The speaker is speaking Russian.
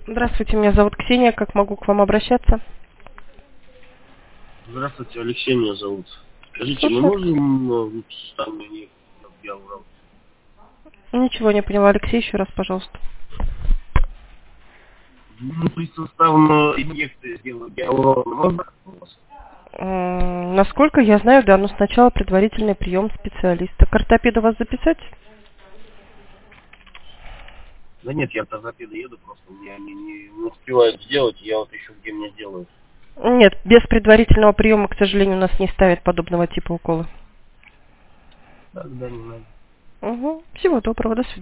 Здравствуйте, меня зовут Ксения. Как могу к вам обращаться? Здравствуйте, Алексей меня зовут. Скажите, мы Слушаю. можем там я урал? Ничего не поняла. Алексей, еще раз, пожалуйста. При суставную инъекцию сделать гиалурон можно? Насколько я знаю, да, но сначала предварительный прием специалиста. К ортопеду вас записать? Да нет, я от ортопеда еду, просто меня не успевают сделать, я вот ищу, где мне сделают. Нет, без предварительного приема, к сожалению, у нас не ставят подобного типа уколы. Тогда не надо. Угу. Всего доброго, до свидания.